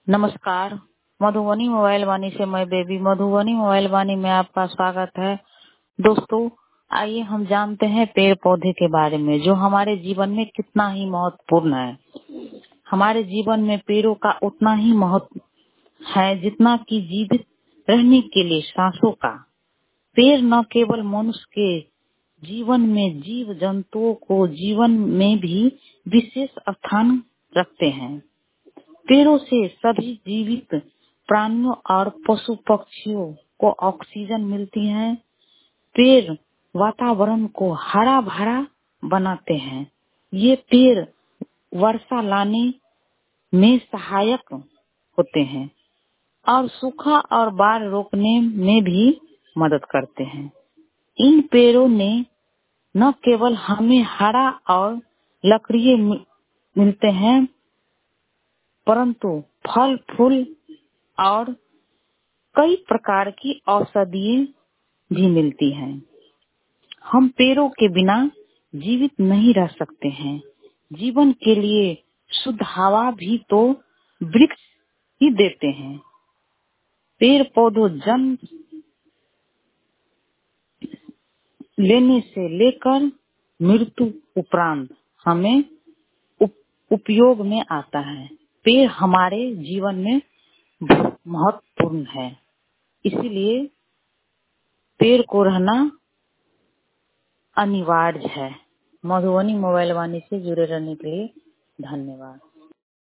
नमस्कार। मधुबनी मोबाइल वाणी से मैं बेबी। मधुबनी मोबाइल वाणी में आपका स्वागत है। दोस्तों, आइए हम जानते हैं पेड़ पौधे के बारे में, जो हमारे जीवन में कितना ही महत्वपूर्ण है। हमारे जीवन में पेड़ों का उतना ही महत्व है जितना कि जीवित रहने के लिए सांसों का। पेड़ न केवल मनुष्य के जीवन में, जीव जंतुओं को जीवन में भी विशेष स्थान रखते हैं। पेड़ों से सभी जीवित प्राणियों और पशु पक्षियों को ऑक्सीजन मिलती है। पेड़ वातावरण को हरा भरा बनाते हैं। ये पेड़ वर्षा लाने में सहायक होते हैं और सूखा और बाढ़ रोकने में भी मदद करते हैं। इन पेड़ों ने न केवल हमें हरा और लकड़ियाँ मिलते हैं, परंतु फल फूल और कई प्रकार की औषधियाँ भी मिलती हैं। हम पेड़ों के बिना जीवित नहीं रह सकते हैं। जीवन के लिए शुद्ध हवा भी तो वृक्ष ही देते हैं। पेड़ पौधों जन्म लेने से लेकर मृत्यु उपरांत हमें उपयोग में आता है। पेड़ हमारे जीवन में बहुत महत्वपूर्ण है, इसलिए पेड़ को रहना अनिवार्य है। मधुबनी मोबाइल वाणी से जुड़े रहने के लिए धन्यवाद।